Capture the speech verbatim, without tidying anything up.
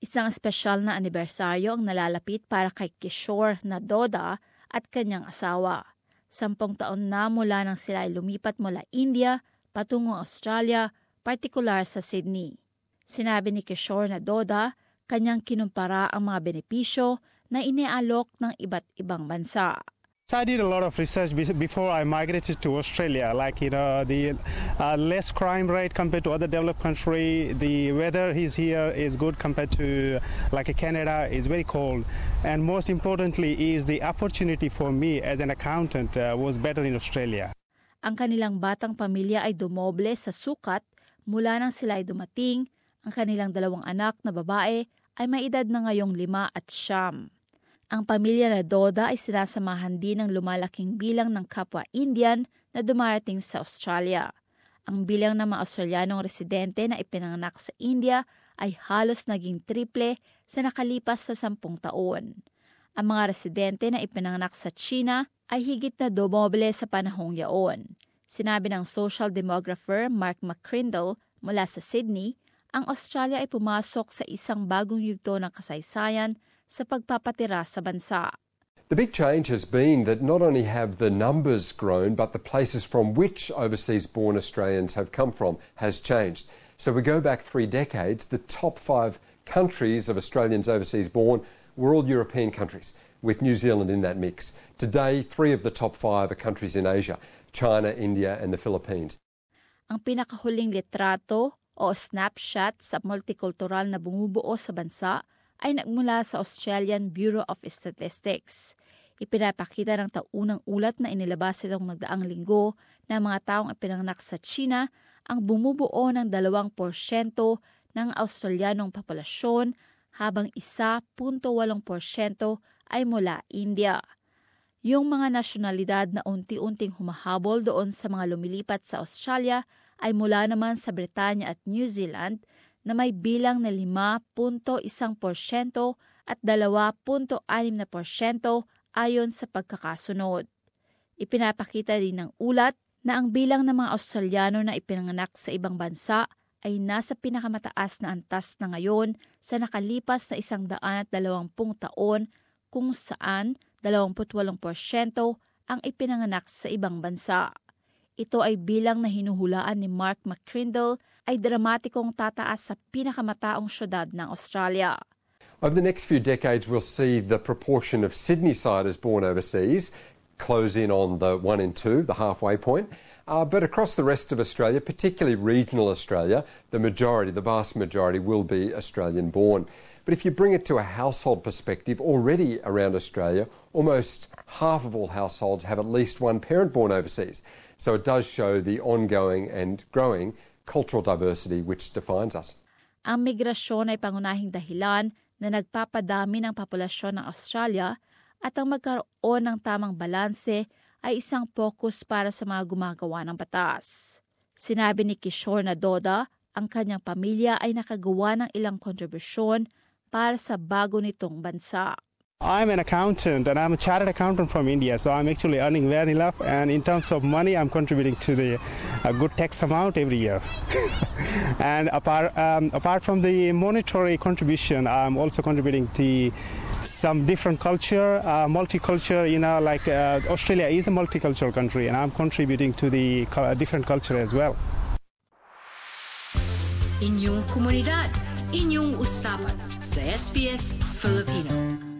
Isang espesyal na anibersaryo ang nalalapit para kay Kishore Nadodha at kanyang asawa. Sampung taon na mula nang sila ay lumipat mula India patungong Australia, partikular sa Sydney. Sinabi ni Kishore Nadodha, kanyang kinumpara ang mga benepisyo na iniaalok ng iba't ibang bansa. So I did a lot of research before I migrated to Australia, like, you know, the uh, less crime rate compared to other developed country. The weather is here is good compared to like Canada, is very cold. And most importantly is the opportunity for me as an accountant uh, was better in Australia. Ang kanilang batang pamilya ay dumoble sa sukat mula nang sila ay dumating. Ang kanilang dalawang anak na babae ay may edad na ngayong lima at siyam. Ang pamilya Nadodha ay sinasamahan din ng lumalaking bilang ng kapwa Indian na dumarating sa Australia. Ang bilang ng mga Australianong residente na ipinanganak sa India ay halos naging triple sa nakalipas sa sampung taon. Ang mga residente na ipinanganak sa China ay higit na dumoble sa panahong yaon. Sinabi ng social demographer Mark McCrindle mula sa Sydney, ang Australia ay pumasok sa isang bagong yugto ng kasaysayan sa pagpapatira sa bansa. The big change has been that not only have the numbers grown, but the places from which overseas-born Australians have come from has changed. So we go back three decades, the top five countries of Australians overseas-born were all European countries, with New Zealand in that mix. Today, three of the top five are countries in Asia, China, India and the Philippines. Ang pinakahuling litrato o snapshot sa multicultural na bumubuo sa bansa ay nagmula sa Australian Bureau of Statistics. Ipinapakita ng taunang ulat na inilabas itong nagdaang linggo na mga taong ipinanganak sa China ang bumubuo ng dalawang porsyento ng Australianong populasyon habang isa punto walong porsyento ay mula India. Yung mga nasyonalidad na unti-unting humahabol doon sa mga lumilipat sa Australia ay mula naman sa Britanya at New Zealand na may bilang na lima punto one porsyento at two punto six na porsyento ayon sa pagkakasunod. Ipinapakita din ng ulat na ang bilang ng mga Australiano na ipinanganak sa ibang bansa ay nasa pinakamataas na antas na ngayon sa nakalipas na isang daan at dalawampung taon kung saan dalawampu't walong porsyento ang ipinanganak sa ibang bansa. Ito ay bilang na hinuhulaan ni Mark McCrindle ay dramatikong tataas sa pinakamataong syudad ng Australia. Over the next few decades, we'll see the proportion of Sydney-siders born overseas close in on the one in two, the halfway point. Uh, but across the rest of Australia, particularly regional Australia, the majority, the vast majority, will be Australian-born. But if you bring it to a household perspective, already around Australia, almost half of all households have at least one parent born overseas. So it does show the ongoing and growing cultural diversity which defines us. Ang migrasyon ay pangunahing dahilan na nagpapadami ng populasyon ng Australia at ang magkaroon ng tamang balanse ay isang focus para sa mga gumagawa ng batas. Sinabi ni Kishore Nadodha, ang kanyang pamilya ay nakagawa ng ilang kontribusyon para sa bago nitong bansa. I'm an accountant and I'm a chartered accountant from India, so I'm actually earning very enough, and in terms of money I'm contributing to the a good tax amount every year. And apart um, apart from the monetary contribution, I'm also contributing to some different culture, uh, multicultural, you know, like uh, Australia is a multicultural country and I'm contributing to the uh, different culture as well. Inyong komunidad, inyong usapan sa S B S Filipino.